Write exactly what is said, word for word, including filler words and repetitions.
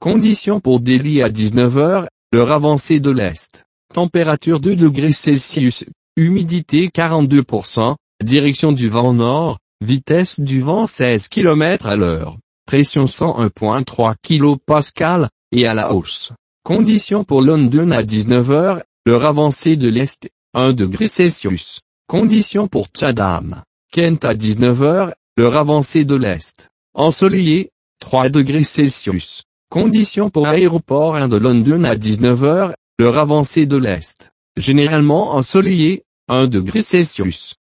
Conditions pour Delhi à dix-neuf heures, l'heure avancée de l'Est. Température deux degrés Celsius, humidité quarante-deux pour cent, direction du vent nord, vitesse du vent seize kilomètres à l'heure, pression cent un virgule trois kilopascales, et à la hausse. Conditions pour London à dix-neuf heures, l'heure avancée de l'Est, un degré Celsius. Conditions pour Chatham, Kent à dix-neuf heures, l'heure avancée de l'Est. Ensoleillé, trois degrés Celsius. Conditions pour Aéroport un de London à dix-neuf heures, l'heure avancée de l'Est. Généralement ensoleillé, un degré Celsius.